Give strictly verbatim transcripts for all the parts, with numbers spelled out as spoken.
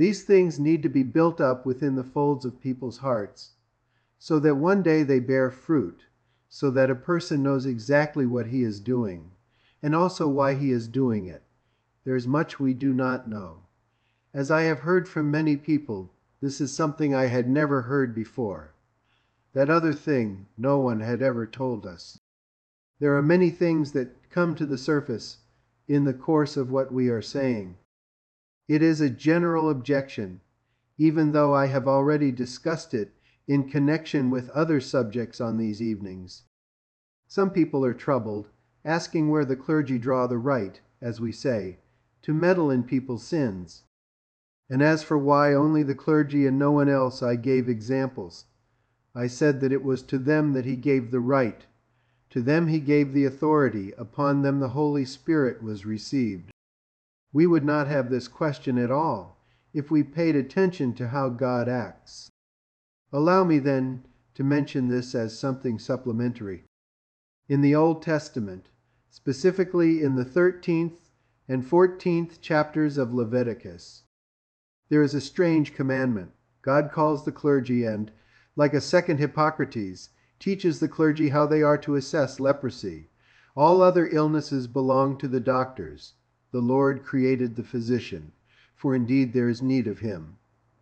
These things need to be built up within the folds of people's hearts, so that one day they bear fruit, so that a person knows exactly what he is doing, and also why he is doing it. There is much we do not know. As I have heard from many people, this is something I had never heard before. That other thing no one had ever told us. There are many things that come to the surface in the course of what we are saying. It is a general objection, even though I have already discussed it in connection with other subjects on these evenings. Some people are troubled, asking where the clergy draw the right, as we say, to meddle in people's sins. And as for why only the clergy and no one else, I gave examples. I said that it was to them that he gave the right. To them he gave the authority. Upon them the Holy Spirit was received. We would not have this question at all if we paid attention to how God acts. Allow me then to mention this as something supplementary. In the Old Testament, specifically in the thirteenth and fourteenth chapters of Leviticus, there is a strange commandment. God calls the clergy and, like a second Hippocrates, teaches the clergy how they are to assess leprosy. All other illnesses belong to the doctors. The Lord created the physician, for indeed there is need of him.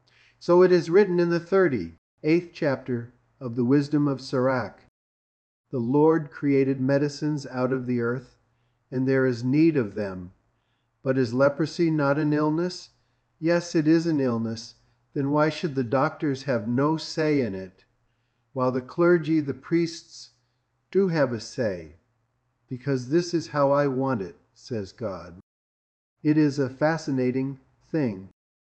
So it is written in the thirty-eighth chapter of the Wisdom of Sirach, the Lord created medicines out of the earth, and there is need of them. But is leprosy not an illness? Yes, it is an illness. Then why should the doctors have no say in it, while the clergy, the priests, do have a say? Because this is how I want it, says God. It is a fascinating thing.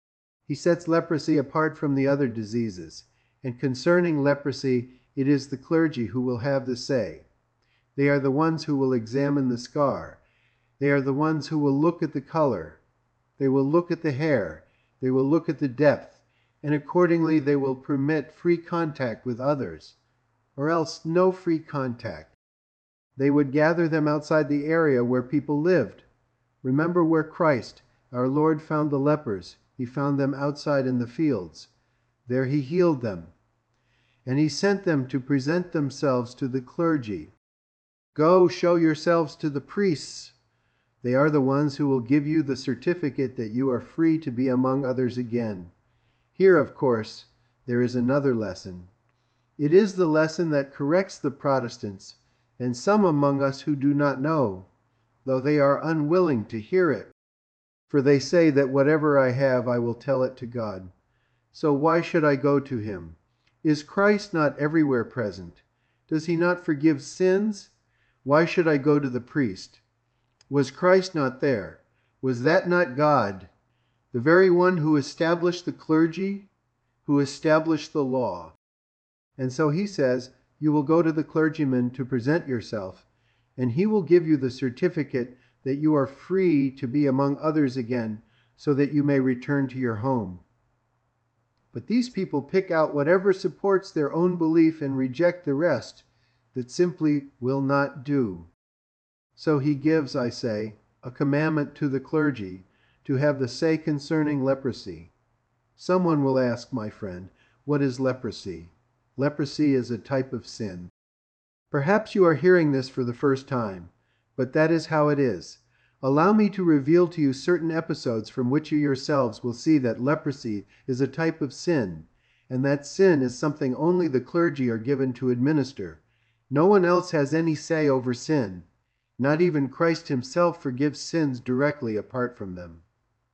He sets leprosy apart from the other diseases, and concerning leprosy, it is the clergy who will have the say. They are the ones who will examine the scar. They are the ones who will look at the color. They will look at the hair. They will look at the depth, and accordingly they will permit free contact with others, or else no free contact. They would gather them outside the area where people lived. Remember where Christ, our Lord, found the lepers. He found them outside in the fields. There he healed them. And he sent them to present themselves to the clergy. Go, show yourselves to the priests. They are the ones who will give you the certificate that you are free to be among others again. Here, of course, there is another lesson. It is the lesson that corrects the Protestants and some among us who do not know, though they are unwilling to hear it. For they say that whatever I have, I will tell it to God. So why should I go to him? Is Christ not everywhere present? Does he not forgive sins? Why should I go to the priest? Was Christ not there? Was that not God, the very one who established the clergy, who established the law? And so he says, you will go to the clergyman to present yourself, and he will give you the certificate that you are free to be among others again, so that you may return to your home. But these people pick out whatever supports their own belief and reject the rest that simply will not do. So he gives, I say, a commandment to the clergy to have the say concerning leprosy. Someone will ask, my friend, what is leprosy? Leprosy is a type of sin. Perhaps you are hearing this for the first time, but that is how it is. Allow me to reveal to you certain episodes from which you yourselves will see that leprosy is a type of sin, and that sin is something only the clergy are given to administer. No one else has any say over sin. Not even Christ himself forgives sins directly apart from them.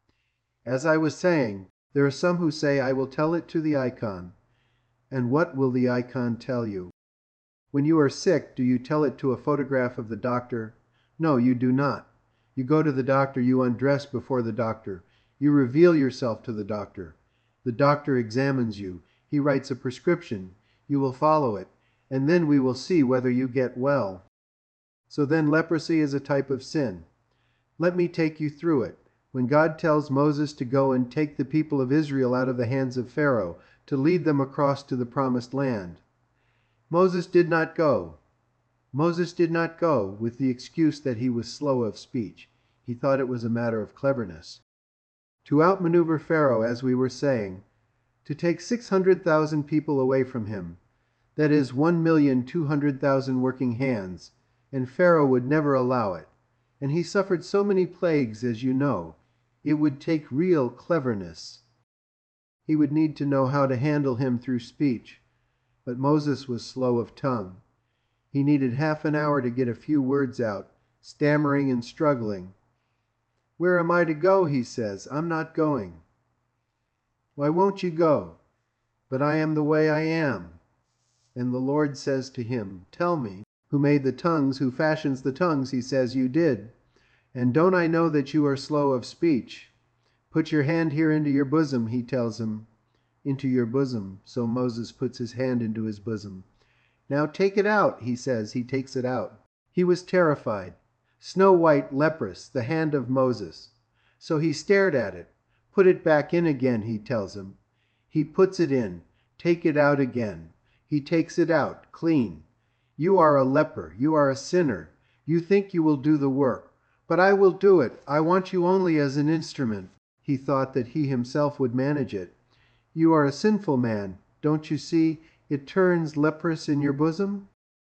As I was saying, there are some who say, I will tell it to the icon. And what will the icon tell you? When you are sick, do you tell it to a photograph of the doctor? No, you do not. You go to the doctor, you undress before the doctor. You reveal yourself to the doctor. The doctor examines you. He writes a prescription. You will follow it, and then we will see whether you get well. So then leprosy is a type of sin. Let me take you through it. When God tells Moses to go and take the people of Israel out of the hands of Pharaoh, to lead them across to the promised land, Moses did not go. Moses did not go with the excuse that he was slow of speech. He thought it was a matter of cleverness. to outmaneuver Pharaoh, as we were saying, to take six hundred thousand people away from him. That is one million two hundred thousand working hands, and Pharaoh would never allow it. And he suffered so many plagues, as you know. It would take real cleverness. He would need to know how to handle him through speech. But Moses was slow of tongue. He needed half an hour to get a few words out, stammering and struggling. "Where am I to go?" he says. "I'm not going." "Why won't you go?" "But I am the way I am." And the Lord says to him, "Tell me, who made the tongues, who fashions the tongues?" He says, "You did. And don't I know that you are slow of speech? Put your hand here into your bosom," he tells him. Into your bosom. So Moses puts his hand into his bosom. "Now take it out," he says. He takes it out. He was terrified. Snow white, leprous, the hand of Moses. So he stared at it. "Put it back in again," he tells him. He puts it in. "Take it out again." He takes it out, clean. "You are a leper. You are a sinner. You think you will do the work. But I will do it. I want you only as an instrument." He thought that he himself would manage it. "You are a sinful man. Don't you see it turns leprous in your bosom?"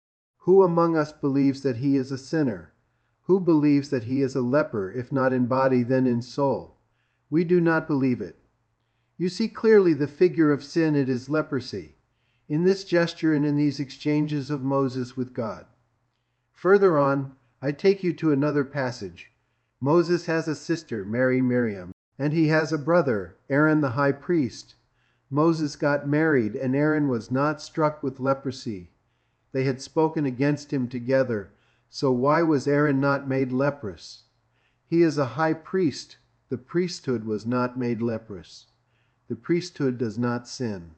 Who among us believes that he is a sinner? Who believes that he is a leper, if not in body, then in soul? We do not believe it. You see clearly the figure of sin. It is leprosy, in this gesture and in these exchanges of Moses with God. Further on, I take you to another passage. Moses has a sister, Mary Miriam, and he has a brother, Aaron the high priest. Moses got married, and Aaron was not struck with leprosy. They had spoken against him together. So why was Aaron not made leprous? He is a high priest. The priesthood was not made leprous. The priesthood does not sin.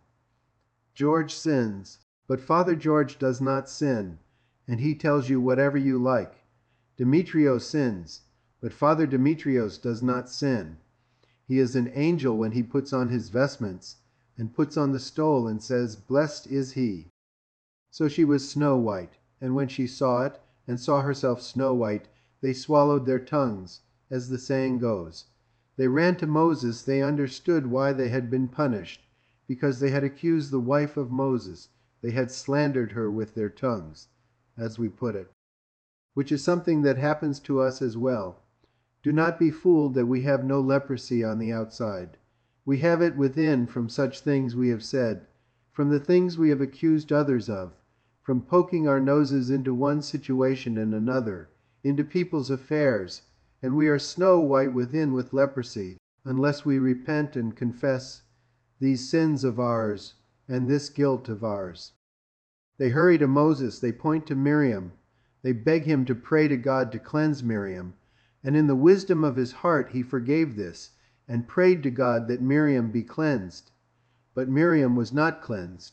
George sins, but Father George does not sin, and he tells you whatever you like. Demetrios sins, but Father Demetrios does not sin. He is an angel when he puts on his vestments and puts on the stole and says, "Blessed is he." So she was snow white, and when she saw it, and saw herself snow white, they swallowed their tongues, as the saying goes. They ran to Moses. They understood why they had been punished, because they had accused the wife of Moses. They had slandered her with their tongues, as we put it, which is something that happens to us as well. Do not be fooled that we have no leprosy on the outside. We have it within from such things we have said, from the things we have accused others of, from poking our noses into one situation and another, into people's affairs, and we are snow white within with leprosy, unless we repent and confess these sins of ours and this guilt of ours. They hurry to Moses. They point to Miriam. They beg him to pray to God to cleanse Miriam. And in the wisdom of his heart, he forgave this and prayed to God that Miriam be cleansed. But Miriam was not cleansed.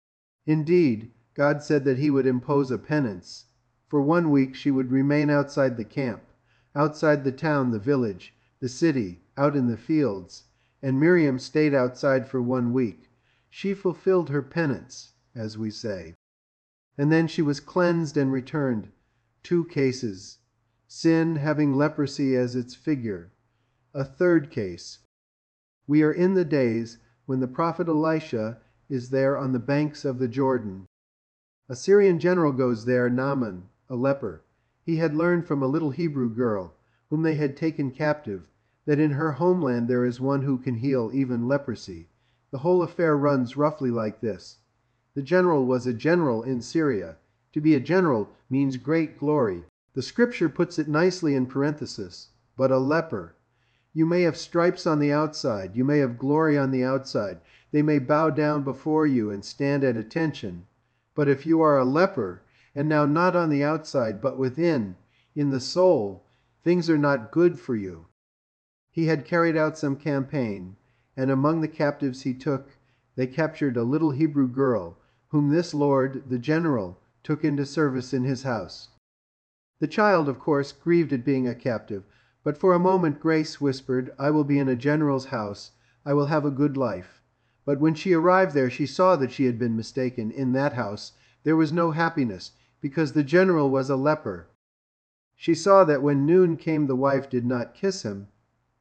Indeed, God said that he would impose a penance. For one week she would remain outside the camp, outside the town, the village, the city, out in the fields. And Miriam stayed outside for one week. She fulfilled her penance, as we say. And then she was cleansed and returned. Two cases. Sin having leprosy as its figure. A third case. We are in the days when the prophet Elisha is there on the banks of the Jordan. A Syrian general goes there, Naaman, a leper. He had learned from a little Hebrew girl, whom they had taken captive, that in her homeland there is one who can heal even leprosy. The whole affair runs roughly like this. The general was a general in Syria. To be a general means great glory. The scripture puts it nicely in parenthesis, but a leper. You may have stripes on the outside. You may have glory on the outside. They may bow down before you and stand at attention. But if you are a leper, and now not on the outside, but within, in the soul, things are not good for you. He had carried out some campaign, and among the captives he took, they captured a little Hebrew girl, whom this lord, the general, took into service in his house. The child, of course, grieved at being a captive, but for a moment Grace whispered, "I will be in a general's house. I will have a good life." But when she arrived there, she saw that she had been mistaken. In that house there was no happiness, because the general was a leper. She saw that when noon came the wife did not kiss him,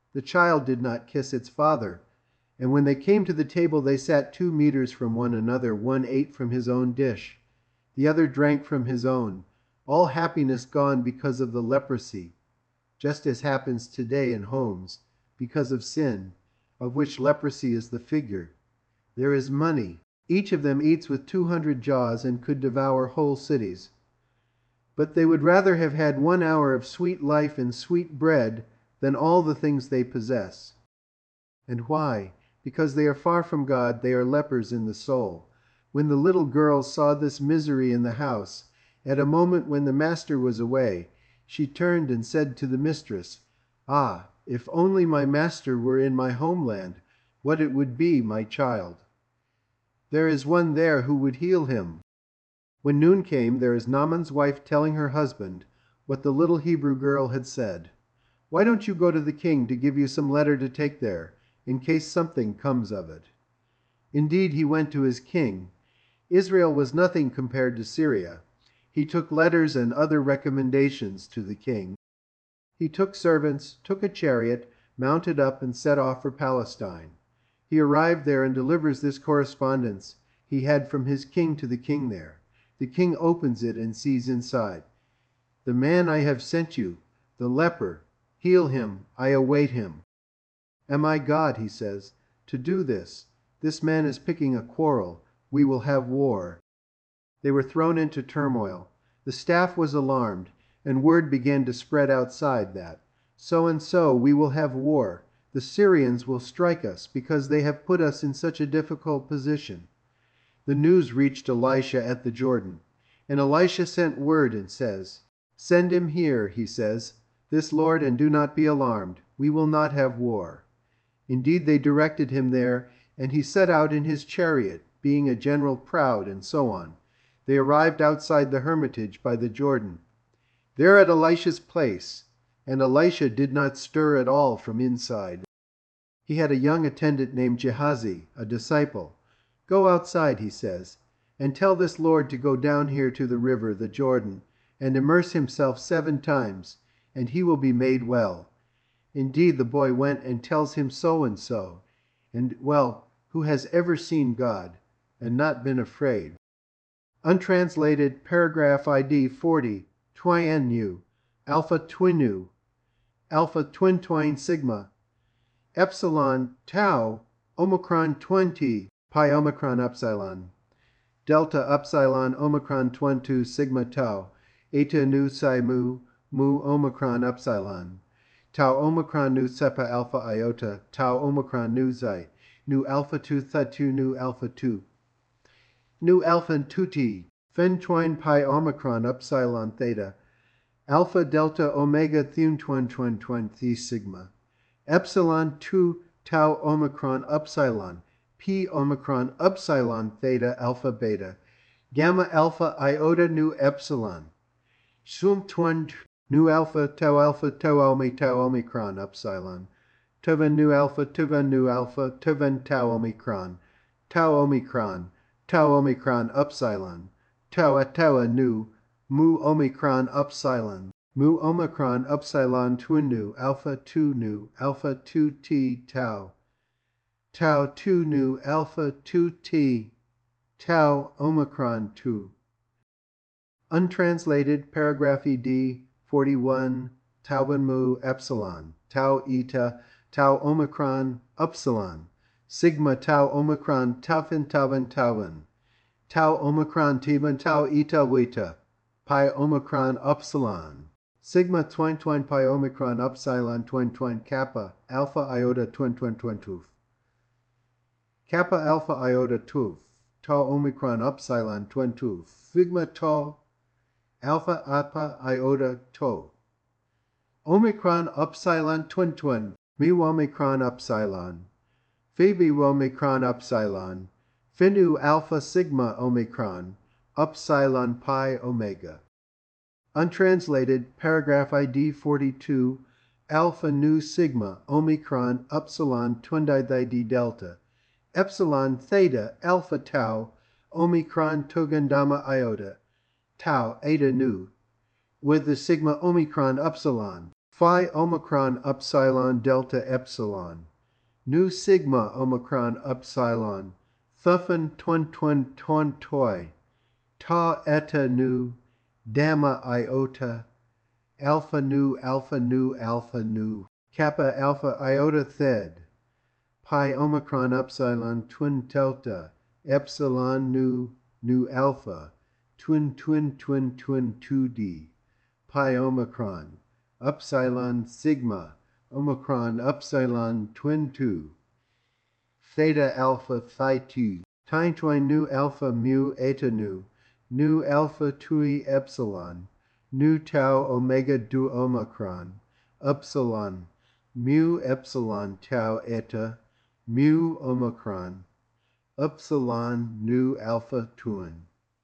The child did not kiss its father. And when they came to the table, they sat two meters from one another. One ate from his own dish. The other drank from his own. All happiness gone because of the leprosy, just as happens today in homes, because of sin, of which leprosy is the figure. There is money. Each of them eats with two hundred jaws and could devour whole cities. But they would rather have had one hour of sweet life and sweet bread than all the things they possess. And why? Because they are far from God, they are lepers in the soul. When the little girl saw this misery in the house, at a moment when the master was away, she turned and said to the mistress, "Ah, if only my master were in my homeland, what it would be, my child! There is one there who would heal him." When noon came, there is Naaman's wife telling her husband what the little Hebrew girl had said. "Why don't you go to the king to give you some letter to take there, in case something comes of it?" Indeed, he went to his king. Israel was nothing compared to Syria. He took letters and other recommendations to the king. He took servants, took a chariot, mounted up, and set off for Palestine. He arrived there and delivers this correspondence he had from his king to the king there. The king opens it and sees inside, "The man I have sent you, the leper, heal him, I await him." "Am I God," he says, "to do this? This man is picking a quarrel. We will have war." They were thrown into turmoil. The staff was alarmed, and word began to spread outside that, "So and so, we will have war. The Syrians will strike us because they have put us in such a difficult position." The news reached Elisha at the Jordan, and Elisha sent word and says, "Send him here," he says, "this Lord, and do not be alarmed. We will not have war." Indeed, they directed him there, and he set out in his chariot, being a general proud, and so on. They arrived outside the hermitage by the Jordan. There at Elisha's place, and Elisha did not stir at all from inside. He had a young attendant named Gehazi, a disciple. "Go outside," he says, "and tell this Lord to go down here to the river, the Jordan, and immerse himself seven times, and he will be made well." Indeed, the boy went and tells him so and so. And, well, who has ever seen God and not been afraid? Untranslated, paragraph I D forty, Twinu, Alpha Twinu, Alpha Twin Twine Sigma, Epsilon Tau, Omicron twenty, Pi Omicron Epsilon, Delta Epsilon Omicron twenty Sigma Tau, Eta Nu Psi Mu, Mu Omicron Epsilon, Tau Omicron Nu Sepa Alpha Iota, Tau Omicron Nu Xi, Nu Alpha Tu Thatu Nu Alpha Tu. Nu Alpha Tuti, Fen Twine Pi Omicron Epsilon Theta, Alpha Delta Omega Thun Twin Twin Twin Thi Sigma, Epsilon two Tau Omicron Epsilon, P Omicron Epsilon Theta Alpha Beta, Gamma Alpha Iota Nu Epsilon, Sum Twin Nu Alpha Tau Alpha Tau Omi Tau Omicron Epsilon, Tuvan Nu Alpha Tuvan Nu Alpha Tuvan Tau Omicron, Tau Omicron, Tau Omicron Epsilon, Tau Tau Nu, Mu Omicron Epsilon, Mu Omicron Epsilon Twin Nu, Alpha two Nu, Alpha two T Tau, Tau two Nu, Alpha two T, Tau Omicron two. Untranslated, paragraph E D forty-one, Tauban Mu Epsilon, Tau Eta, Tau Omicron Epsilon, Sigma Tau Omicron Taufin Tauban Tauban, Tau Omicron Tiban Tau Eta Weta, Pi Omicron Epsilon, Sigma Twine Twine Pi Omicron Epsilon Twine Twine Kappa Alpha Iota Twin Twin Twin Tooth, Kappa Alpha Iota Tooth, Tau Omicron Epsilon Twin Tooth, Sigma Tau Alpha Alpha Iota Tau, Omicron Epsilon Twin Twin, Mu Omicron Epsilon, Phoebe Omicron Epsilon, Phi Alpha Sigma Omicron, Epsilon Pi Omega. Untranslated, paragraph I D forty-two, Alpha Nu Sigma Omicron Epsilon Twin D Delta, Epsilon Theta Alpha Tau Omicron Togandama Iota, Tau Eta Nu, with the Sigma Omicron Epsilon, Phi omicron upsilon delta epsilon. Nu sigma omicron upsilon. Thuffen twin twin twin toy. Ta eta nu. Gamma iota. Alpha nu alpha nu alpha nu. Kappa alpha iota thed. Pi omicron upsilon twin delta. Epsilon nu nu alpha. Twin twin twin twin two d. Pi omicron. Upsilon sigma. Omicron upsilon twin two. Theta alpha phi two. Tine twine nu alpha mu eta nu. Nu alpha tui epsilon. Nu tau omega du omicron. Upsilon. Mu epsilon tau eta. Mu omicron. Upsilon nu alpha twin.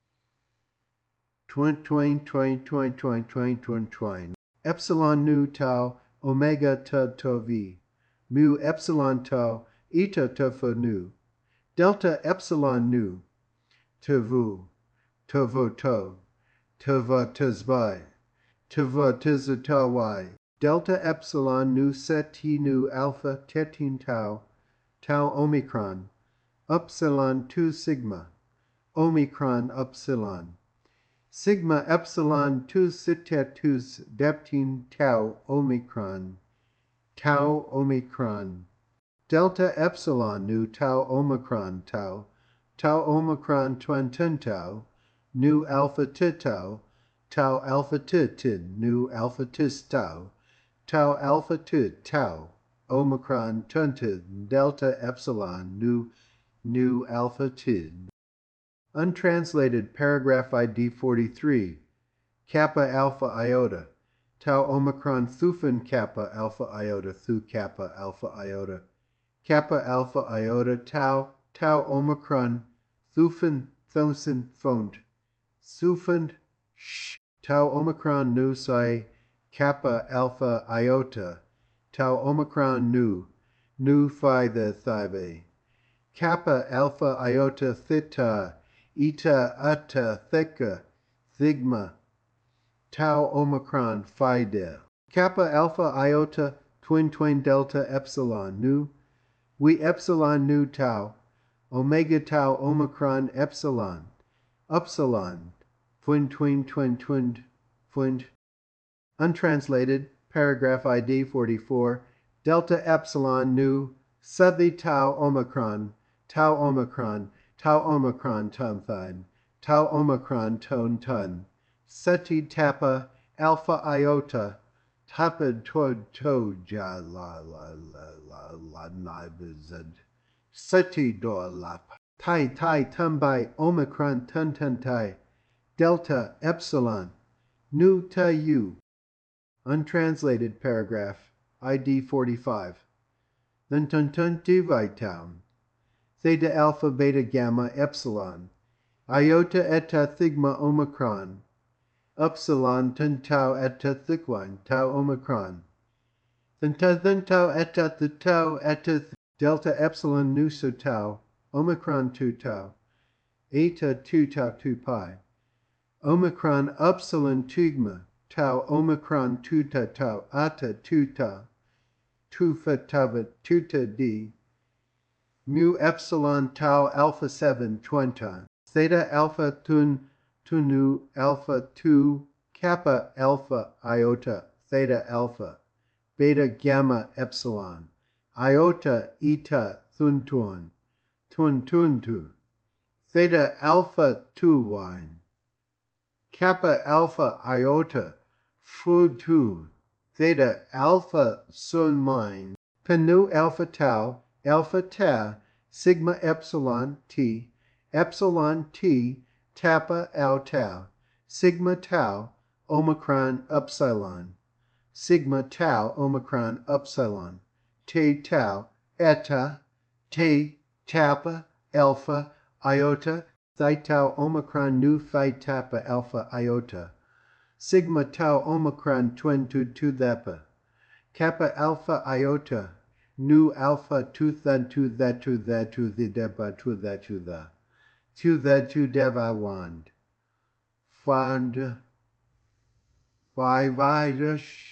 Twin twin twin twin twin twin twin twin. Epsilon nu tau omega ta to v. Mu epsilon tau eta ta pho nu. Delta epsilon nu. To vu. To vo to. To va tizby. To va tizata y. Delta epsilon nu set t nu alpha tetin tau. Tau omicron. Upsilon two sigma. Omicron upsilon. Sigma epsilon two sitatus deptin tau omicron. Tau omicron. Delta epsilon nu tau omicron tau. Tau omicron twentin tau. Nu alpha titau. Tau alpha titin nu alpha tis tau. Tau alpha tit tau. Omicron twentin delta epsilon nu nu alpha tid. Untranslated paragraph I D forty-three. Kappa alpha iota. Tau omicron thufen kappa alpha iota thu kappa alpha iota. Kappa alpha iota tau tau omicron thufen thosin font. Thufen sh. Tau omicron nu psi kappa alpha iota. Tau omicron nu. Nu phi the thibe. Kappa alpha iota theta. Eta ata theta thigma. Tau omicron phi de. Kappa alpha iota twin twin delta epsilon nu. We epsilon nu tau. Omega tau omicron epsilon. Upsilon. Twin twin twin twin twin. Untranslated paragraph I D forty-four. Delta epsilon nu. Sudhi tau omicron. Tau omicron. Tau omicron ton thine. Tau omicron ton ton. Seti tappa alpha iota. Tapid tod to ja la la la la la na bizad. Seti do lap. Tai tai tumbai omicron ton ton tai. Delta epsilon. Nu ta u. Untranslated paragraph I D forty-five. Then ton ton divai town. Theta alpha beta gamma epsilon. Iota eta thigma omicron. Upsilon ten tau eta thigwine tau omicron. Then ta then tau eta the tau eta th delta epsilon nu so tau. Omicron two tau. Eta two tau two pi. Omicron upsilon tigma. Tau omicron two ta tau ata two ta. Two fa tau two ta d. Mu epsilon tau alpha seven twenty. Theta alpha tun tunu alpha two. Kappa alpha iota theta alpha. Beta gamma epsilon. Iota eta thun tun. Tun tun tu. Theta alpha two wine. Kappa alpha iota. Fu two. Theta alpha sun mine. Penu alpha tau. Alpha ta, sigma epsilon t, epsilon t, tappa au tau, sigma tau, omicron upsilon, sigma tau, omicron upsilon, t tau, eta, t, tappa, alpha, iota, theta tau, omicron nu phi tappa alpha iota, sigma tau, omicron twin tu tu thapa, kappa alpha iota, nu alpha tu than tu that tu that tu the deba tu that tu the tu that tu deva wand fand five idish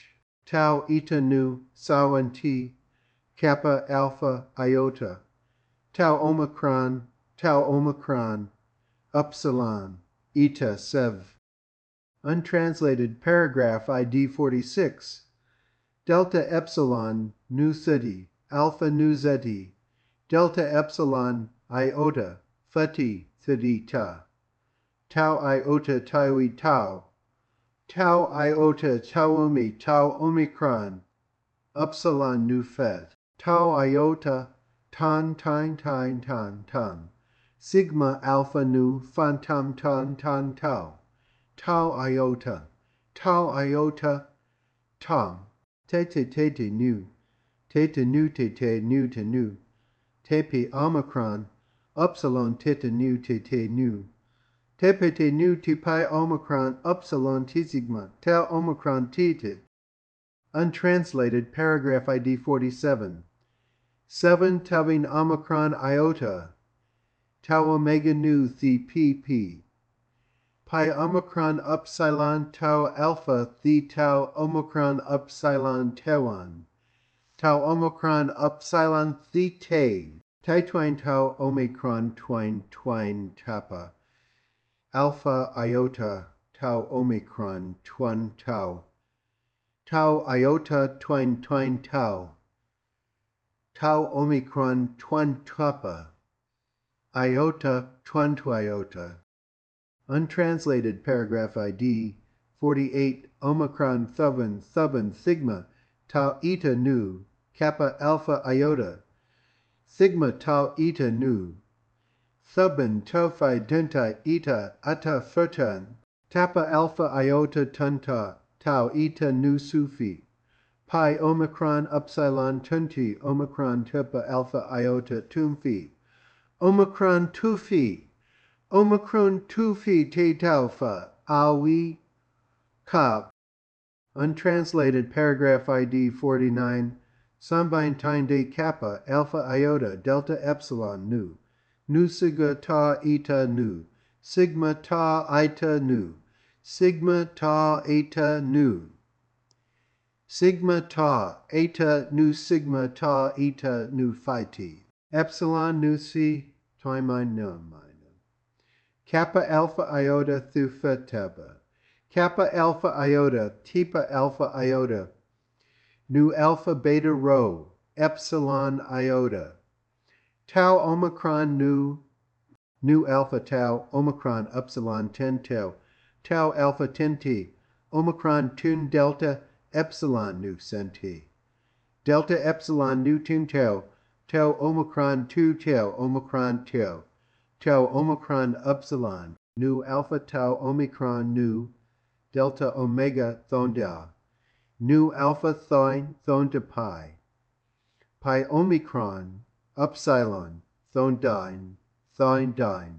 tau eta nu sawan t, kappa alpha iota, tau omicron, tau omicron, upsilon, eta sev. Untranslated paragraph I D forty-six. Delta epsilon nu theta, alpha nu zeta, delta epsilon iota, theta theta, tau iota tau tau, tau iota tau omi tau omicron, upsilon nu phet, tau iota tan tan tan tan tan, sigma alpha nu phantom tan tan tau, tau iota, tau iota, tom, tete tete nu, tete nu tete nu te nu, tepe omicron, upsilon tete nu tete nu, tepe te nu te pi omicron, upsilon t sigma, tau omicron tete. Untranslated paragraph I D forty-seven. seven tauing omicron iota, tau omega nu the pp, pi omicron upsilon tau alpha the tau omicron upsilon tauan, tau omicron upsilon theta, tai twine tau omicron twine twine kappa, alpha iota tau omicron twin tau, tau iota twine twine tau, tau omicron twin kappa, iota twin iota. Untranslated paragraph I D forty-eight. Omicron thuban thuban sigma tau eta nu kappa alpha iota, sigma tau eta nu, thuban tau phi denta eta ata fertan, kappa alpha iota tanta tau eta nu sufi, pi omicron upsilon tunti omicron kappa alpha iota tumphi, omicron tufi, omicron tufi te taufa, awi, kap. Untranslated paragraph I D forty-nine. Sambine time de kappa, alpha iota, delta epsilon nu, nu sigma ta eta nu, sigma ta eta nu, sigma ta eta nu, sigma ta eta nu sigma ta eta nu phi, epsilon nu si, timine num. Kappa alpha iota thu phi, kappa alpha iota, tipa alpha iota, nu alpha beta rho, epsilon iota, tau omicron nu, nu alpha tau, omicron upsilon ten tau, tau alpha ten t, omicron tun delta, epsilon nu centi, delta epsilon nu tun tau, tau omicron two tau, omicron tau, tau omicron upsilon, nu alpha tau omicron nu, delta omega thonda, nu alpha thine thonda pi, pi omicron, upsilon, thondine, thindine,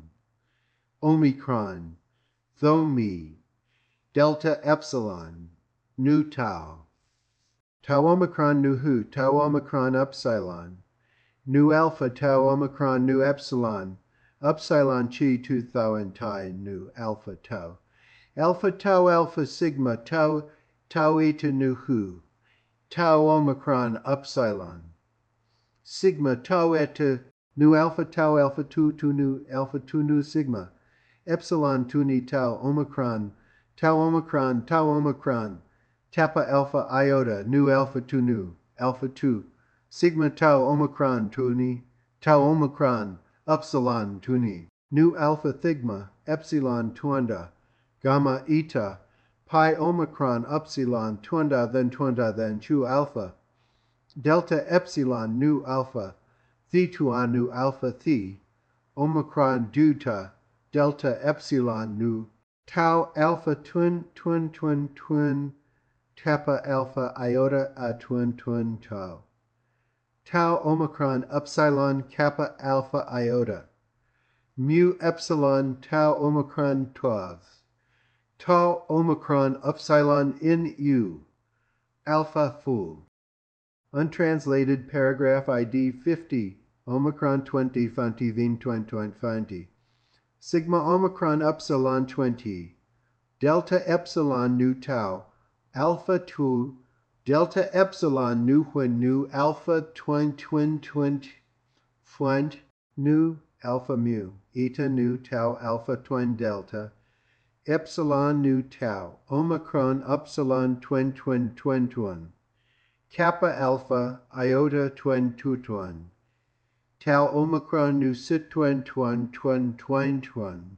omicron, thomi, delta epsilon, nu tau, tau omicron nu hu, tau omicron upsilon, nu alpha tau omicron nu epsilon, upsilon chi tu thou and tai nu alpha tau, alpha tau alpha sigma tau tau eta nu hu, tau omicron upsilon, sigma tau eta nu alpha tau alpha tu tu nu alpha tu nu sigma, epsilon tu ni tau omicron, tau omicron tau omicron, kappa alpha iota nu alpha tu nu, alpha tu, sigma tau omicron tu ni, tau omicron, upsilon tu ni, nu alpha sigma, epsilon tuanda, gamma eta, pi omicron upsilon tuanda then tuanda then chu alpha, delta epsilon nu alpha, thi tuan nu alpha thi, omicron duta, delta epsilon nu, tau alpha twin twin twin twin, kappa alpha iota a twin twin tau, tau omicron upsilon kappa alpha iota, mu epsilon tau omicron twelve, tau omicron upsilon in u, alpha full. Untranslated paragraph I D fifty, omicron twenty fanti vin twen twen fanti, sigma omicron upsilon twenty, delta epsilon nu tau, alpha two, delta epsilon nu when nu alpha twin twin twin twin nu alpha mu eta nu tau alpha twin delta epsilon nu tau omicron epsilon twin twin twin twin kappa alpha iota twin two twin tau omicron nu sit twin twin twin twin twin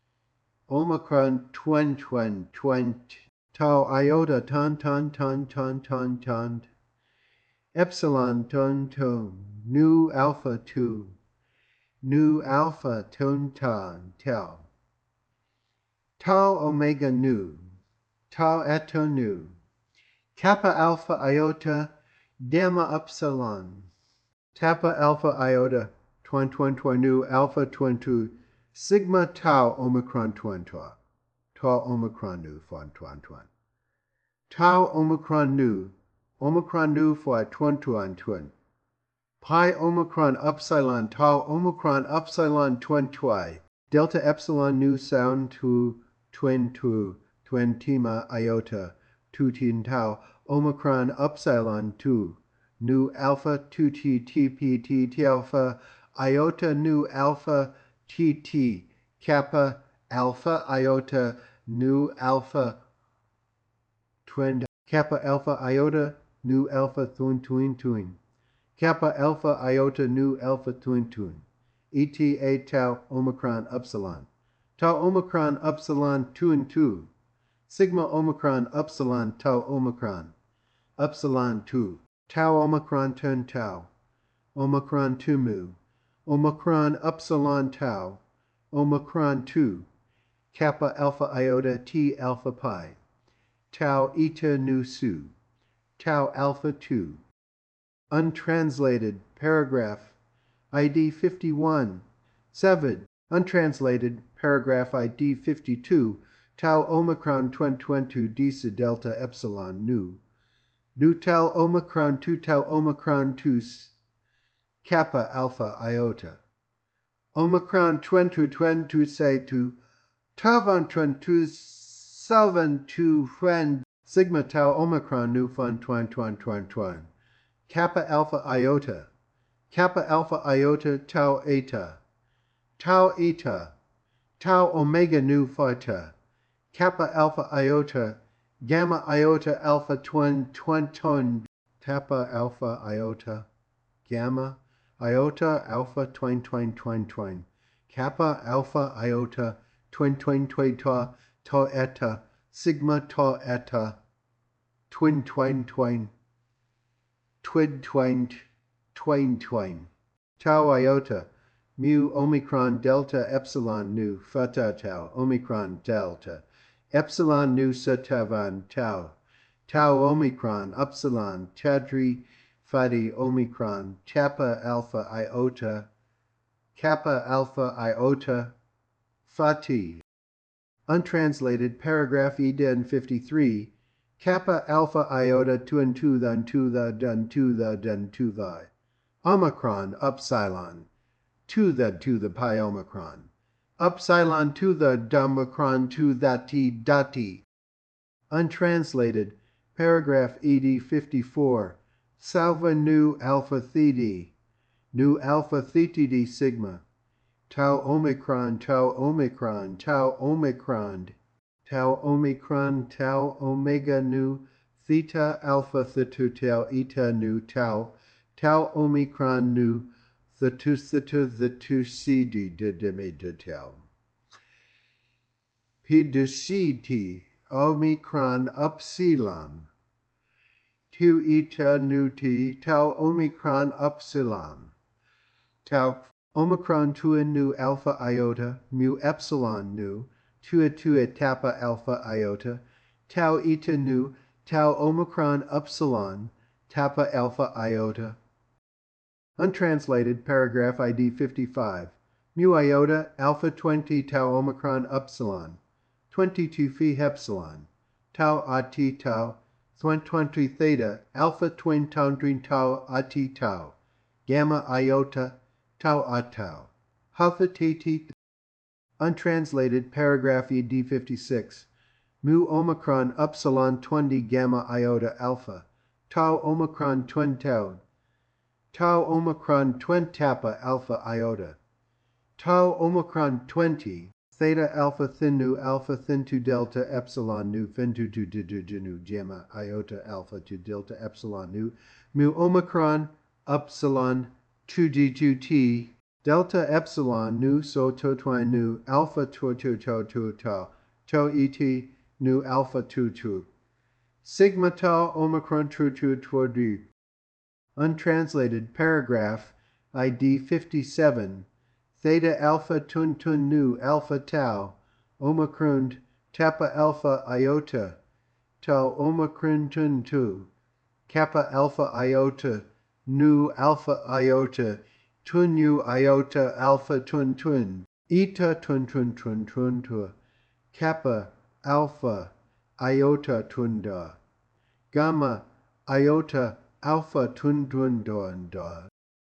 omicron twin twin twin tau iota ton ton ton ton ton ton epsilon ton ton nu alpha two nu alpha ton ton tau tau omega nu tau eta nu kappa alpha iota gamma epsilon kappa alpha iota twin twin twin nu alpha twin two sigma tau omicron twin tau tau omicron nu twin twin twin tau omicron nu omicron nu for twin twin twin pi omicron epsilon tau omicron epsilon twin twi delta epsilon nu sound to twin two twin tima iota two tin tau omicron epsilon two nu alpha two t t p t t alpha iota nu alpha t t kappa alpha iota nu alpha twin kappa alpha iota nu alpha twin twin twin kappa alpha iota nu alpha twin twin eta tau omicron epsilon tau omicron epsilon two and two sigma omicron epsilon tau omicron epsilon two tau omicron ten tau omicron two mu omicron epsilon tau omicron two kappa alpha iota t alpha pi tau eta nu su tau alpha two untranslated paragraph I D fifty-one seven untranslated paragraph I D fifty-two tau omicron twin twin two disa delta epsilon nu nu tau omicron two tau omicron two kappa alpha iota omicron twin two twin two say two tavan twin two seven two friend sigma tau omicron nu fun twin twin twin twin kappa alpha iota kappa alpha iota tau eta tau eta tau omega nu theta kappa alpha iota gamma iota alpha twin twin twin kappa alpha iota gamma iota alpha twin twin twin twin kappa alpha iota twin twin twin tau tau eta sigma tau eta twin twin twin twin twin twin twin tau iota mu omicron delta epsilon nu theta tau omicron delta epsilon nu setavan tau tau omicron epsilon tadri fadi omicron kappa alpha iota kappa alpha iota fati untranslated paragraph eden fifty-three kappa alpha iota two and two then two the done two the done two the omicron epsilon two the two the pi omicron epsilon two the domicron two that t dati untranslated paragraph ed fifty-four salva nu alpha theta nu alpha theta sigma tau omicron tau omicron tau omicron tau omicron tau omega nu theta alpha theta tau eta nu tau tau omicron nu theta theta theta cd de demi de tau p de ct omicron epsilon tu eta nu t tau omicron epsilon tau omicron two nu alpha iota mu epsilon nu two two kappa alpha iota tau eta nu tau omicron epsilon kappa alpha iota untranslated paragraph I D fifty-five mu iota alpha twenty tau omicron epsilon twenty-two phi epsilon tau at tau twenty theta alpha twin tau twin tau at tau gamma iota tau at tau alpha tt untranslated paragraph E D fifty-six mu omicron epsilon twenty gamma iota alpha tau omicron twen tau, tau omicron twen kappa alpha iota, tau omicron twenty, theta alpha thin nu alpha thin to delta epsilon nu fin to to to to nu gamma iota alpha to delta epsilon nu mu omicron epsilon two d two t delta epsilon nu so to twine nu alpha to to to to tau tau et nu alpha two two sigma tau omicron two two two d. Untranslated paragraph I D fifty-seven. Theta alpha tun tun nu alpha tau omicron kappa alpha iota tau omicron tun tu kappa alpha iota nu alpha iota tun u iota alpha tun tun eta tun tun tun tun tu kappa alpha iota tun da gamma iota alpha tun tun don da.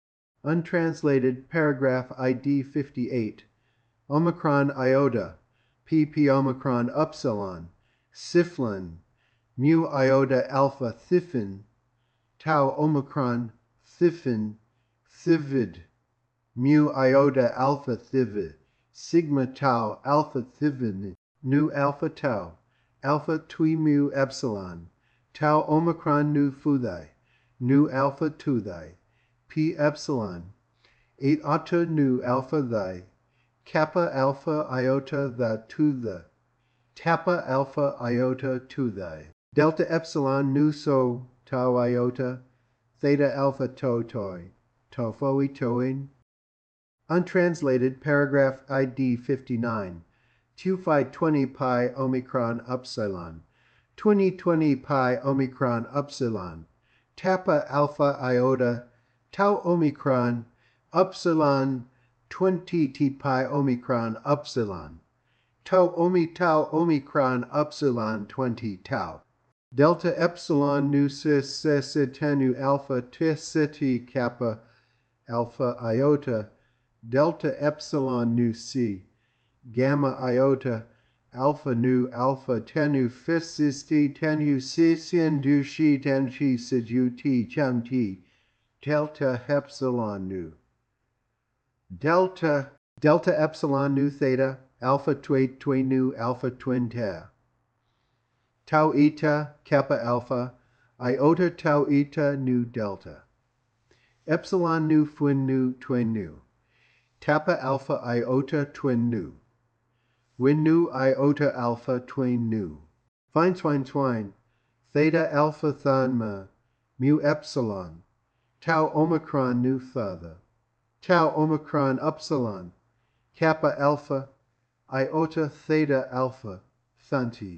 Untranslated paragraph I D fifty-eight. Omicron iota, pp omicron upsilon, syphlin, mu iota alpha thifin, tau omicron thifin, thivid, mu iota alpha thivid, sigma tau alpha thivin, nu alpha tau, alpha tui mu epsilon, tau omicron nu fudai, nu alpha tudai, p epsilon, eight ata nu alpha thy, kappa alpha iota tha tu the, kappa alpha iota tu thy, delta epsilon nu so tau iota, theta alpha to toi, tau foi toin. Untranslated paragraph I D fifty-nine. Tu phi twenty pi omicron upsilon, twenty twenty pi omicron upsilon, kappa alpha iota, tau omicron, upsilon, twenty t pi omicron upsilon, tau omi tau omicron upsilon twenty tau, delta epsilon nu cis cis tenu alpha t kappa alpha iota, delta epsilon nu c, gamma iota, alpha nu alpha tenu physis t tenu c sin du shi ten chi sid u t chum t, delta epsilon nu. Delta, delta epsilon nu theta, alpha twe twe nu alpha twin ta. Tau eta, kappa alpha, iota tau eta nu delta. Epsilon nu twin nu twin nu. Kappa alpha iota twin nu. Win nu iota alpha twin nu. Fine swine swine. Theta alpha thanma, mu epsilon. Tau omicron nu father. Tau omicron upsilon, kappa alpha, iota theta alpha, thanti.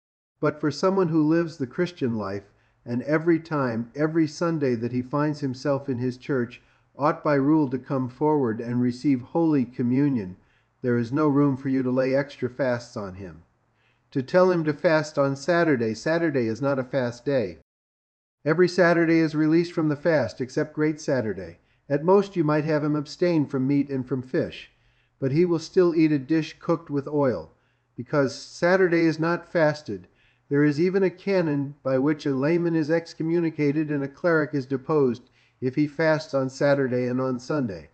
But for someone who lives the Christian life, and every time, every Sunday that he finds himself in his church, ought by rule to come forward and receive Holy Communion, there is no room for you to lay extra fasts on him. To tell him to fast on Saturday, Saturday is not a fast day. Every Saturday is released from the fast, except Great Saturday. At most you might have him abstain from meat and from fish, but he will still eat a dish cooked with oil, because Saturday is not fasted. There is even a canon by which a layman is excommunicated and a cleric is deposed if he fasts on Saturday and on Sunday.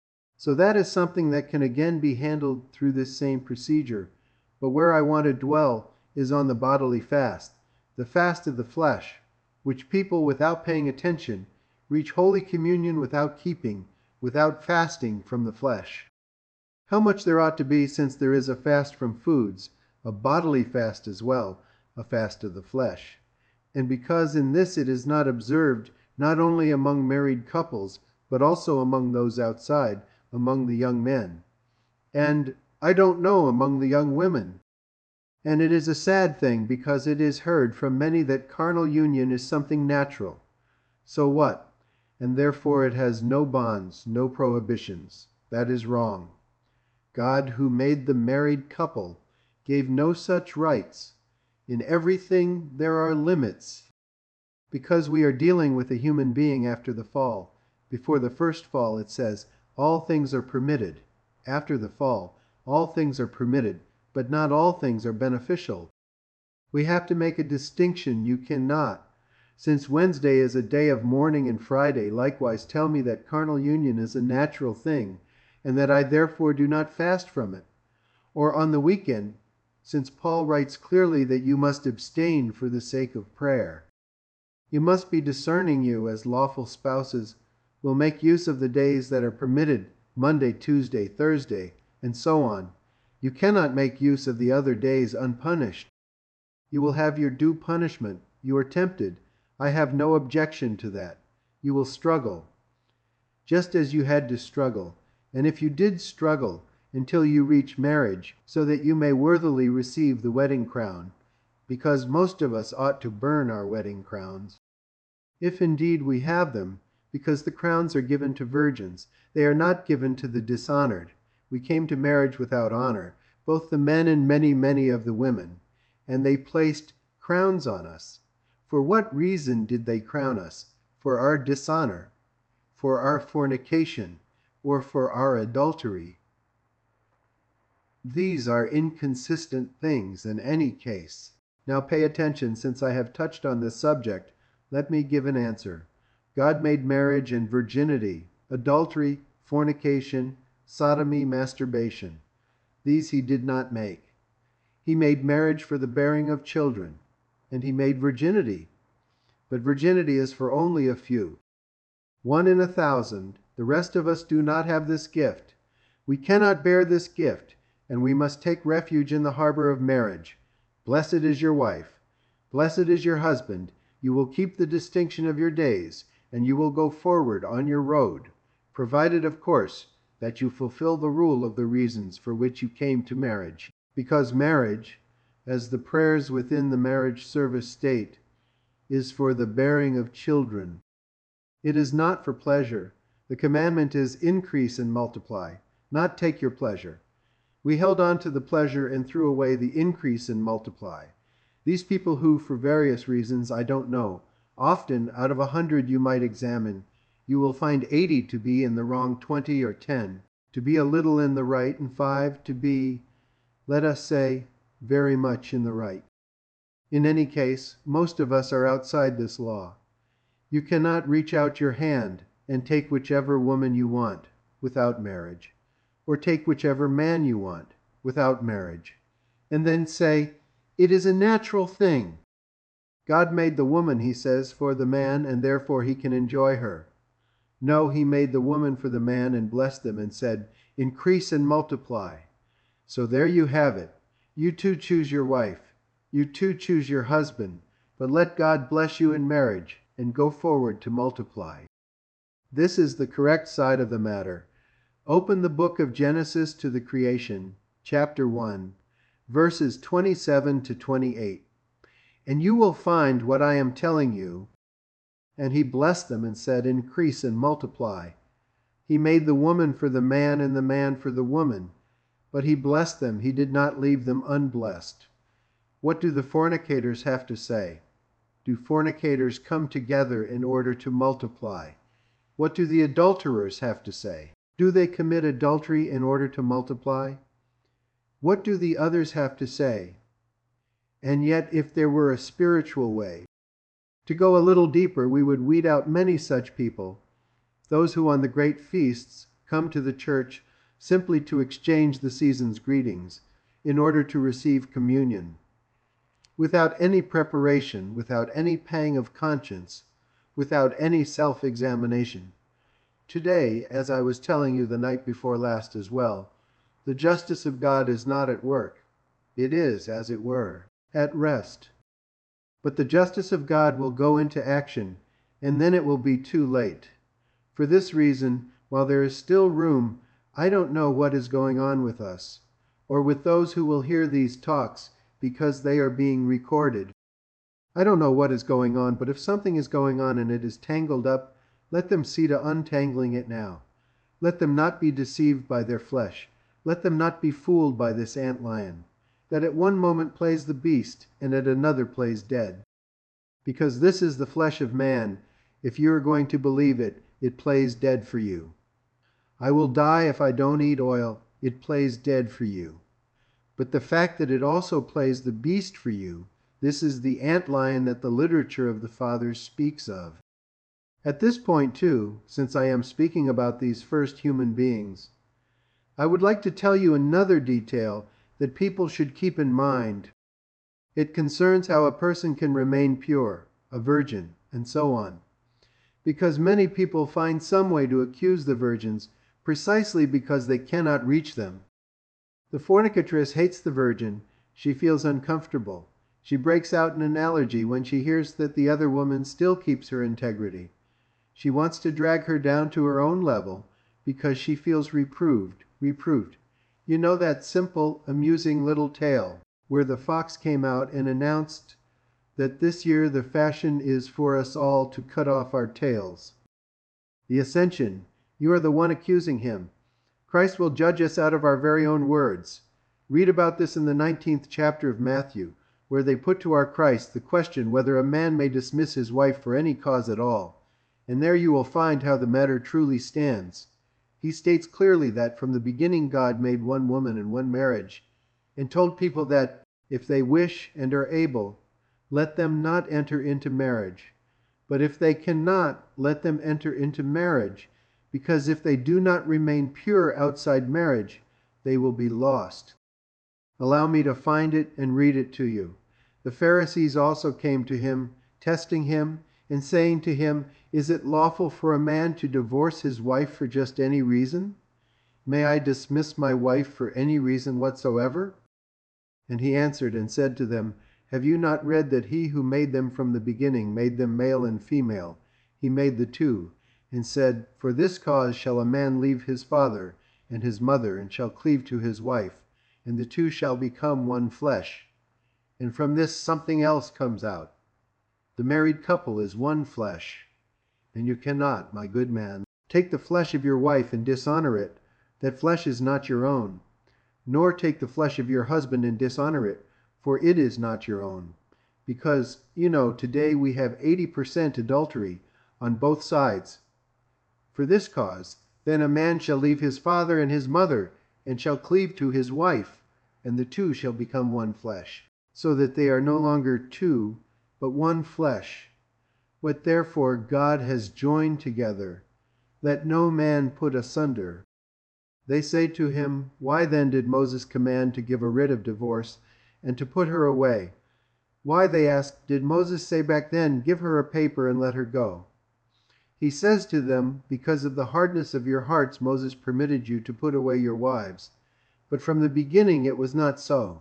So that is something that can again be handled through this same procedure, but where I want to dwell is on the bodily fast, the fast of the flesh, which people, without paying attention, reach Holy Communion without keeping, without fasting from the flesh. How much there ought to be, since there is a fast from foods, a bodily fast as well, a fast of the flesh. And because in this it is not observed, not only among married couples, but also among those outside, among the young men. And, I don't know, among the young women. And it is a sad thing, because it is heard from many that carnal union is something natural. So what? And therefore it has no bonds, no prohibitions. That is wrong. God, who made the married couple, gave no such rights. In everything there are limits. Because we are dealing with a human being after the fall. Before the first fall, it says, all things are permitted. After the fall, all things are permitted, but not all things are beneficial. We have to make a distinction. You cannot. Since Wednesday is a day of mourning and Friday likewise tell me that carnal union is a natural thing, and that I therefore do not fast from it. Or on the weekend, since Paul writes clearly that you must abstain for the sake of prayer. You must be discerning, you, as lawful spouses, will make use of the days that are permitted, Monday, Tuesday, Thursday, and so on. You cannot make use of the other days unpunished. You will have your due punishment. You are tempted. I have no objection to that. You will struggle, just as you had to struggle. And if you did struggle until you reach marriage, so that you may worthily receive the wedding crown, because most of us ought to burn our wedding crowns, if indeed we have them, because the crowns are given to virgins. They are not given to the dishonored. We came to marriage without honor, both the men and many, many of the women, and they placed crowns on us. For what reason did they crown us? For our dishonor, for our fornication, or for our adultery? These are inconsistent things in any case. Now pay attention, since I have touched on this subject. Let me give an answer. God made marriage and virginity, adultery, fornication, sodomy, masturbation. These he did not make. He made marriage for the bearing of children, and he made virginity. But virginity is for only a few. One in a thousand. The rest of us do not have this gift. We cannot bear this gift, and we must take refuge in the harbor of marriage. Blessed is your wife. Blessed is your husband. You will keep the distinction of your days, and you will go forward on your road, provided, of course, that you fulfill the rule of the reasons for which you came to marriage. Because marriage, as the prayers within the marriage service state, is for the bearing of children. It is not for pleasure. The commandment is increase and multiply, not take your pleasure. We held on to the pleasure and threw away the increase and multiply. These people who, for various reasons, I don't know, often out of a hundred you might examine, you will find eighty to be in the wrong, twenty or ten, to be a little in the right, and five to be, let us say, very much in the right. In any case, most of us are outside this law. You cannot reach out your hand and take whichever woman you want without marriage, or take whichever man you want without marriage, and then say, it is a natural thing. God made the woman, he says, for the man, and therefore he can enjoy her. No, he made the woman for the man and blessed them and said, increase and multiply. So there you have it. You too choose your wife. You too choose your husband. But let God bless you in marriage and go forward to multiply. This is the correct side of the matter. Open the book of Genesis to the creation, chapter one, verses twenty-seven to twenty-eight. And you will find what I am telling you. And he blessed them and said, increase and multiply. He made the woman for the man and the man for the woman. But he blessed them. He did not leave them unblessed. What do the fornicators have to say? Do fornicators come together in order to multiply? What do the adulterers have to say? Do they commit adultery in order to multiply? What do the others have to say? And yet, if there were a spiritual way, to go a little deeper, we would weed out many such people, those who on the great feasts come to the church simply to exchange the season's greetings in order to receive communion, without any preparation, without any pang of conscience, without any self-examination. Today, as I was telling you the night before last as well, the justice of God is not at work. It is, as it were, at rest. But the justice of God will go into action, and then it will be too late. For this reason, while there is still room, I don't know what is going on with us, or with those who will hear these talks, because they are being recorded. I don't know what is going on, but if something is going on and it is tangled up, let them see to untangling it now. Let them not be deceived by their flesh. Let them not be fooled by this antlion, that at one moment plays the beast, and at another plays dead. Because this is the flesh of man, if you are going to believe it, it plays dead for you. I will die if I don't eat oil, it plays dead for you. But the fact that it also plays the beast for you, This is the antlion that the literature of the fathers speaks of. At this point, too, since I am speaking about these first human beings, I would like to tell you another detail that people should keep in mind. It concerns how a person can remain pure, a virgin, and so on. Because many people find some way to accuse the virgins precisely because they cannot reach them. The fornicatress hates the virgin. She feels uncomfortable. She breaks out in an allergy when she hears that the other woman still keeps her integrity. She wants to drag her down to her own level because she feels reproved, reproved. You know that simple, amusing little tale where the fox came out and announced that this year the fashion is for us all to cut off our tails. The Ascension, you are the one accusing him. Christ will judge us out of our very own words. Read about this in the nineteenth chapter of Matthew, where they put to our Christ the question whether a man may dismiss his wife for any cause at all. And there you will find how the matter truly stands. He states clearly that from the beginning God made one woman and one marriage, and told people that if they wish and are able, let them not enter into marriage. But if they cannot, let them enter into marriage, because if they do not remain pure outside marriage, they will be lost. Allow me to find it and read it to you. The Pharisees also came to him, testing him, and saying to him, "Is it lawful for a man to divorce his wife for just any reason? May I dismiss my wife for any reason whatsoever?" And he answered and said to them, "Have you not read that he who made them from the beginning made them male and female? He made the two, and said, 'For this cause shall a man leave his father and his mother, and shall cleave to his wife, and the two shall become one flesh.' And from this something else comes out. The married couple is one flesh. And you cannot, my good man, take the flesh of your wife and dishonor it. That flesh is not your own. Nor take the flesh of your husband and dishonor it, for it is not your own. Because, you know, today we have eighty percent adultery on both sides. For this cause, then a man shall leave his father and his mother, and shall cleave to his wife, and the two shall become one flesh, so that they are no longer two, but one flesh. What therefore God has joined together, let no man put asunder." They say to him, "Why then did Moses command to give a writ of divorce and to put her away? Why," they ask, "did Moses say back then, 'Give her a paper and let her go'?" He says to them, "Because of the hardness of your hearts Moses permitted you to put away your wives. But from the beginning it was not so.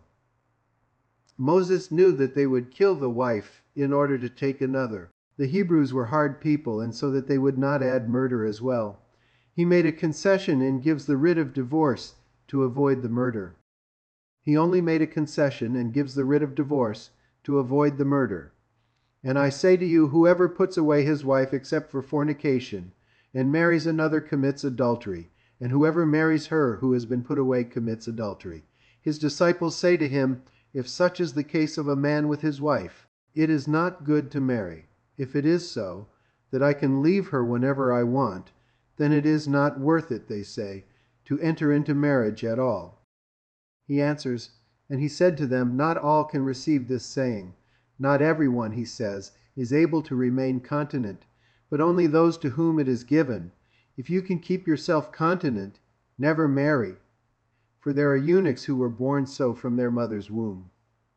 Moses knew that they would kill the wife in order to take another. The Hebrews were hard people, and so that they would not add murder as well, he made a concession and gives the writ of divorce to avoid the murder." He only made a concession and gives the writ of divorce to avoid the murder. "And I say to you, whoever puts away his wife except for fornication, and marries another commits adultery, and whoever marries her who has been put away commits adultery." His disciples say to him, "If such is the case of a man with his wife, it is not good to marry. If it is so, that I can leave her whenever I want, then it is not worth it," they say, "to enter into marriage at all." He answers, and he said to them, "Not all can receive this saying. Not everyone," he says, "is able to remain continent, but only those to whom it is given. If you can keep yourself continent, never marry. For there are eunuchs who were born so from their mother's womb."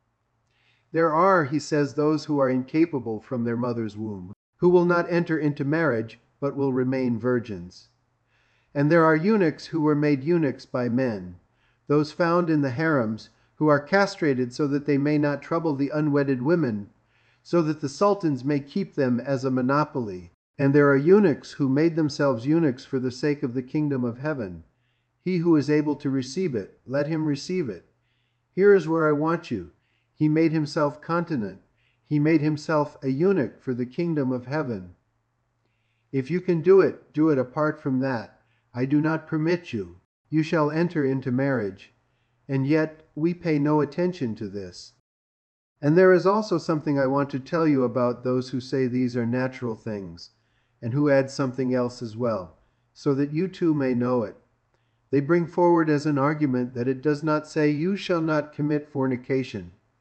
There are, he says, those who are incapable from their mother's womb, who will not enter into marriage, but will remain virgins. And there are eunuchs who were made eunuchs by men, those found in the harems, who are castrated so that they may not trouble the unwedded women, so that the sultans may keep them as a monopoly. And there are eunuchs who made themselves eunuchs for the sake of the kingdom of heaven. He who is able to receive it, let him receive it. Here is where I want you. He made himself continent. He made himself a eunuch for the kingdom of heaven. If you can do it, do it apart from that. I do not permit you. You shall enter into marriage. And yet we pay no attention to this. And there is also something I want to tell you about those who say these are natural things, and who add something else as well, so that you too may know it. They bring forward as an argument that it does not say, "You shall not commit fornication."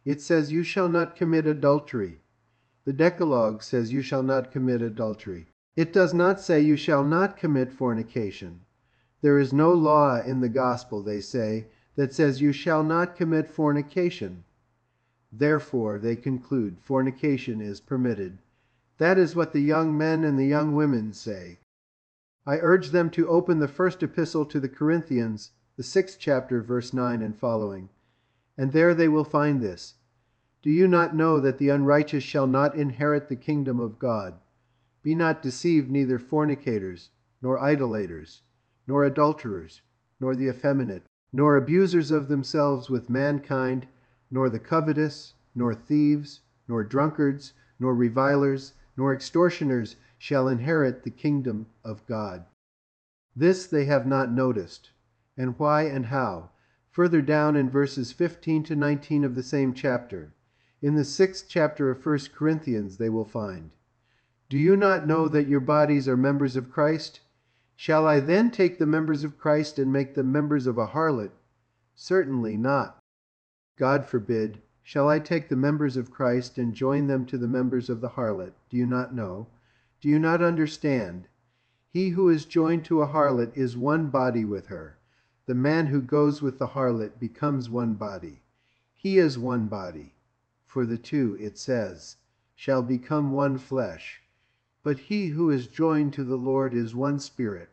It says, you shall not commit adultery. The Decalogue says, you shall not commit adultery. It does not say, you shall not commit fornication. There is no law in the gospel, they say, that says, you shall not commit fornication. Therefore, they conclude, fornication is permitted. That is what the young men and the young women say. I urge them to open the first epistle to the Corinthians, the sixth chapter, verse nine and following, and there they will find this. Do you not know that the unrighteous shall not inherit the kingdom of God? Be not deceived, neither fornicators, nor idolaters, nor adulterers, nor the effeminate, nor abusers of themselves with mankind, nor the covetous, nor thieves, nor drunkards, nor revilers, nor extortioners shall inherit the kingdom of God. This they have not noticed. And why and how? Further down in verses fifteen to nineteen of the same chapter. In the sixth chapter of First Corinthians they will find, do you not know that your bodies are members of Christ? Shall I then take the members of Christ and make them members of a harlot? Certainly not. God forbid. Shall I take the members of Christ and join them to the members of the harlot? Do you not know? Do you not understand? He who is joined to a harlot is one body with her. The man who goes with the harlot becomes one body. He is one body. For the two, it says, shall become one flesh. But he who is joined to the Lord is one spirit.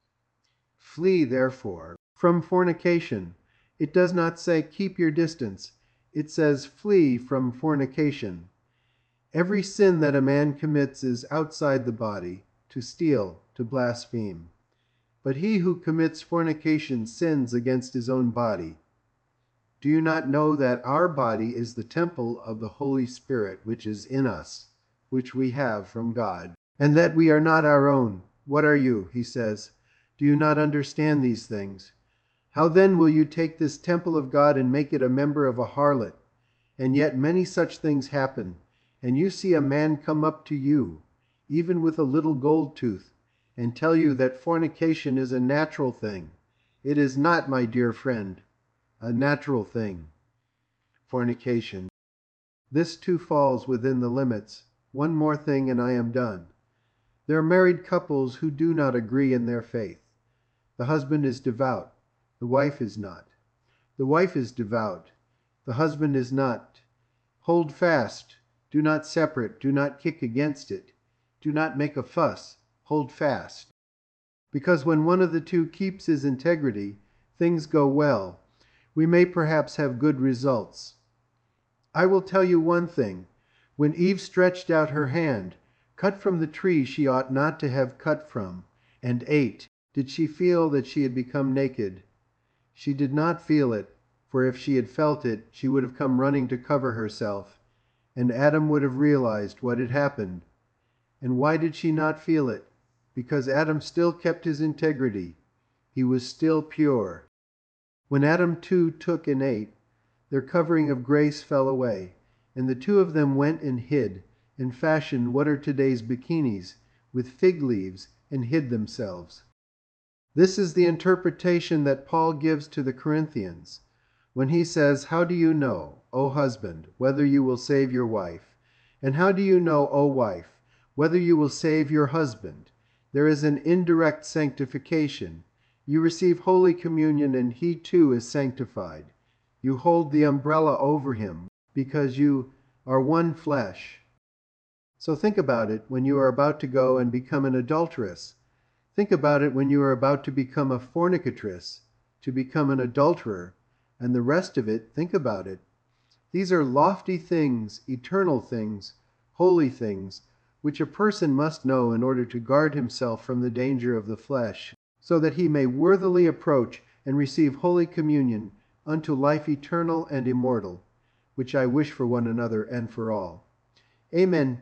Flee, therefore, from fornication. It does not say keep your distance. It says flee from fornication. Every sin that a man commits is outside the body, to steal, to blaspheme. But he who commits fornication sins against his own body. Do you not know that our body is the temple of the Holy Spirit which is in us, which we have from God, and that we are not our own? What are you? He says. Do you not understand these things? How then will you take this temple of God and make it a member of a harlot? And yet many such things happen, and you see a man come up to you, even with a little gold tooth, and tell you that fornication is a natural thing. It is not, my dear friend, a natural thing. Fornication. This too falls within the limits. One more thing and I am done. There are married couples who do not agree in their faith. The husband is devout. The wife is not. The wife is devout. The husband is not. Hold fast. Do not separate. Do not kick against it. Do not make a fuss. Hold fast. Because when one of the two keeps his integrity, things go well. We may perhaps have good results. I will tell you one thing. When Eve stretched out her hand, cut from the tree she ought not to have cut from, and ate, did she feel that she had become naked? She did not feel it, for if she had felt it, she would have come running to cover herself, and Adam would have realized what had happened. And why did she not feel it? Because Adam still kept his integrity. He was still pure. When Adam too took and ate, their covering of grace fell away, and the two of them went and hid, and fashioned what are today's bikinis, with fig leaves, and hid themselves. This is the interpretation that Paul gives to the Corinthians when he says, how do you know, O husband, whether you will save your wife? And how do you know, O wife, whether you will save your husband? There is an indirect sanctification. You receive Holy Communion and he too is sanctified. You hold the umbrella over him because you are one flesh. So think about it when you are about to go and become an adulteress. Think about it when you are about to become a fornicatress, to become an adulterer, and the rest of it, think about it. These are lofty things, eternal things, holy things, which a person must know in order to guard himself from the danger of the flesh, so that he may worthily approach and receive Holy Communion unto life eternal and immortal, which I wish for one another and for all. Amen.